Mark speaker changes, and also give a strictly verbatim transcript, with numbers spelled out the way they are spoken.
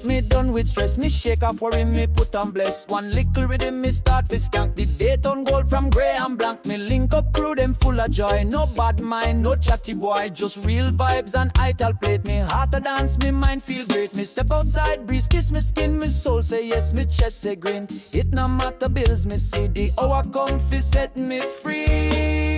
Speaker 1: me done with stress. Me shake off worry, me put on bless. One little rhythm, me start fi skank. The day turn gold from grey and blank. Me link up crew, them full of joy. No bad mind, no chatty boy. Just real vibes and ital plate. Me heart a dance, me mind feel great. Me step outside, breeze kiss me skin. Me soul say yes, me chest say grin. It no matter bills, me see the hour come fi set me free.